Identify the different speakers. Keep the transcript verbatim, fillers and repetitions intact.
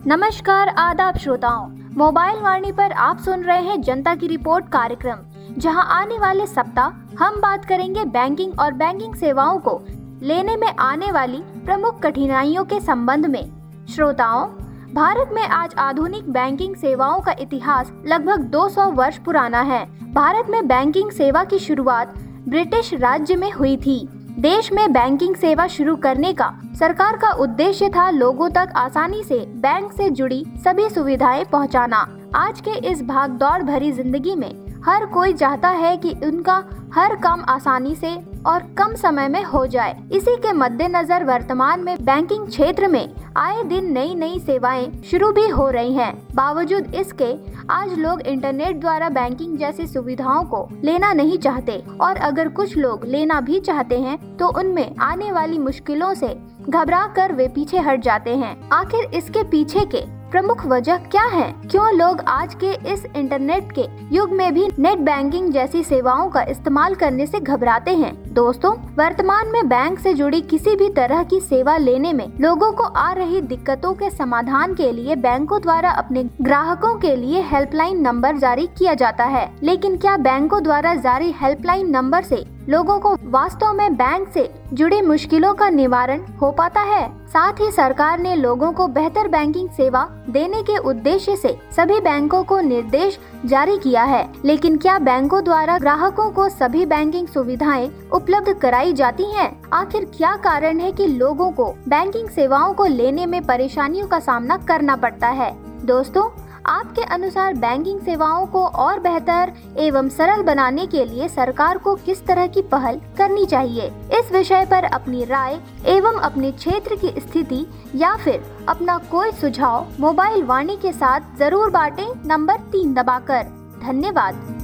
Speaker 1: नमस्कार आदाब श्रोताओं, मोबाइल वाणी पर आप सुन रहे हैं जनता की रिपोर्ट कार्यक्रम, जहां आने वाले सप्ताह हम बात करेंगे बैंकिंग और बैंकिंग सेवाओं को लेने में आने वाली प्रमुख कठिनाइयों के संबंध में। श्रोताओं, भारत में आज आधुनिक बैंकिंग सेवाओं का इतिहास लगभग दो सौ वर्ष पुराना है। भारत में बैंकिंग सेवा की शुरुआत ब्रिटिश राज्य में हुई थी। देश में बैंकिंग सेवा शुरू करने का सरकार का उद्देश्य था लोगों तक आसानी से बैंक से जुड़ी सभी सुविधाएं पहुंचाना। आज के इस भागदौड़ भरी जिंदगी में हर कोई चाहता है कि उनका हर काम आसानी से और कम समय में हो जाए। इसी के मद्देनजर वर्तमान में बैंकिंग क्षेत्र में आए दिन नई नई सेवाएं शुरू भी हो रही हैं। बावजूद इसके आज लोग इंटरनेट द्वारा बैंकिंग जैसी सुविधाओं को लेना नहीं चाहते, और अगर कुछ लोग लेना भी चाहते हैं तो उनमें आने वाली मुश्किलों से घबरा कर वे पीछे हट जाते हैं। आखिर इसके पीछे के प्रमुख वजह क्या है? क्यों लोग आज के इस इंटरनेट के युग में भी नेट बैंकिंग जैसी सेवाओं का इस्तेमाल करने से घबराते हैं? दोस्तों, वर्तमान में बैंक से जुड़ी किसी भी तरह की सेवा लेने में लोगों को आ रही दिक्कतों के समाधान के लिए बैंकों द्वारा अपने ग्राहकों के लिए हेल्पलाइन नंबर जारी किया जाता है। लेकिन क्या बैंकों द्वारा जारी हेल्पलाइन नंबर से लोगों को वास्तव में बैंक से जुड़ी मुश्किलों का निवारण हो पाता है? साथ ही सरकार ने लोगों को बेहतर बैंकिंग सेवा देने के उद्देश्य से सभी बैंकों को निर्देश जारी किया है। लेकिन क्या बैंकों द्वारा ग्राहकों को सभी बैंकिंग सुविधाएं उपलब्ध कराई जाती हैं? आखिर क्या कारण है कि लोगों को बैंकिंग सेवाओं को लेने में परेशानियों का सामना करना पड़ता है? दोस्तों, आपके अनुसार बैंकिंग सेवाओं को और बेहतर एवं सरल बनाने के लिए सरकार को किस तरह की पहल करनी चाहिए? इस विषय पर अपनी राय एवं अपने क्षेत्र की स्थिति या फिर अपना कोई सुझाव मोबाइल वाणी के साथ जरूर बांटें, नंबर तीन दबाकर। धन्यवाद।